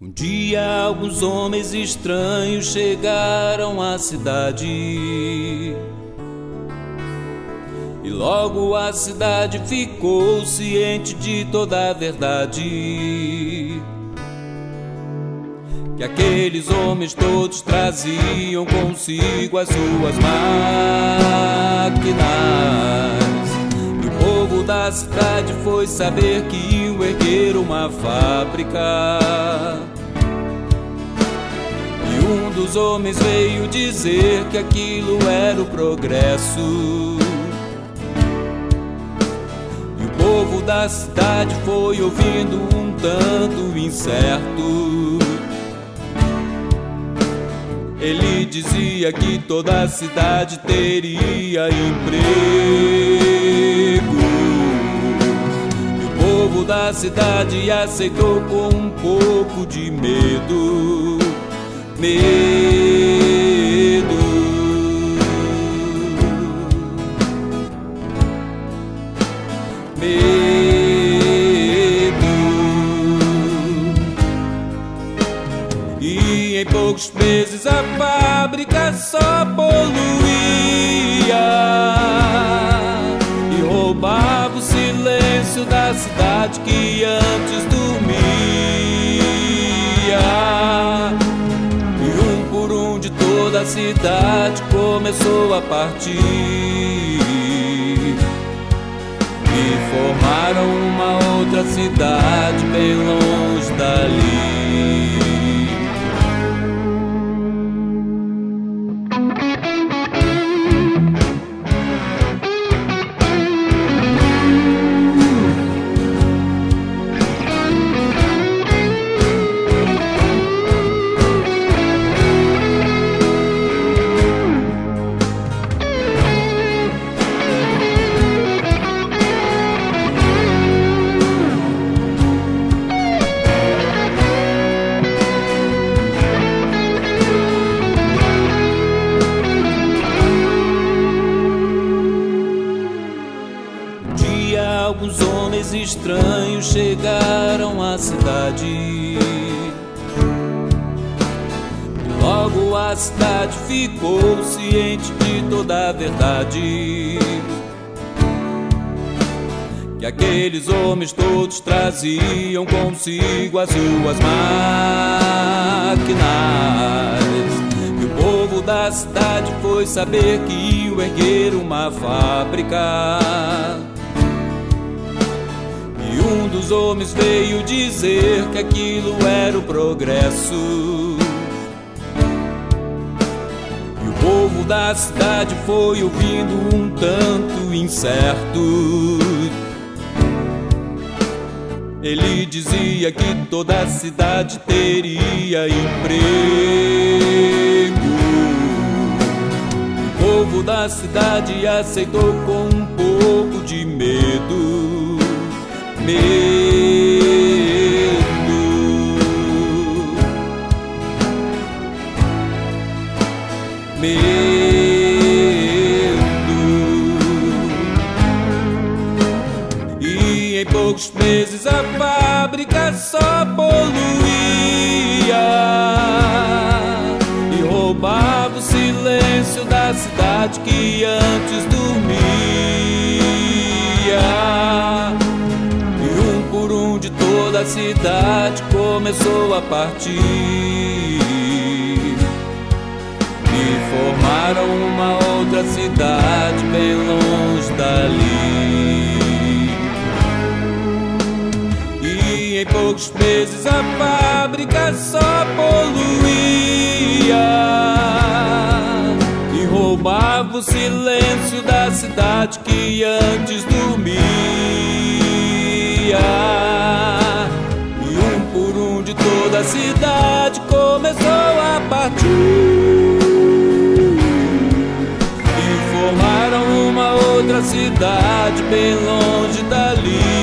Um dia alguns homens estranhos chegaram à cidade e logo a cidade ficou ciente de toda a verdade que aqueles homens todos traziam consigo as suas máquinas. E o povo da cidade foi saber que iam erguer uma fábrica. E um dos homens veio dizer que aquilo era o progresso. E o povo da cidade foi ouvindo um tanto incerto. Ele dizia que toda a cidade teria emprego. E o povo da cidade aceitou com um pouco de medo. E em poucos meses a fábrica só poluía e roubava o silêncio da cidade que antes dormia. E um por um de toda a cidade começou a partir e formaram uma outra cidade bem longe dali. Alguns homens estranhos chegaram à cidade e logo a cidade ficou ciente de toda a verdade que aqueles homens todos traziam consigo as suas máquinas. E o povo da cidade foi saber que iam erguer uma fábrica. E um dos homens veio dizer que aquilo era o progresso. E o povo da cidade foi ouvindo um tanto incerto. Ele dizia que toda a cidade teria emprego. O povo da cidade aceitou com um pouco de medo. E em poucos meses a fábrica só poluía e roubava o silêncio da cidade que antes dormia. Toda a cidade começou a partir e formaram uma outra cidade bem longe dali. E em poucos meses a fábrica só poluía e roubava o silêncio da cidade que antes dormia. E um por um de toda a cidade começou a partir e formaram uma outra cidade bem longe dali.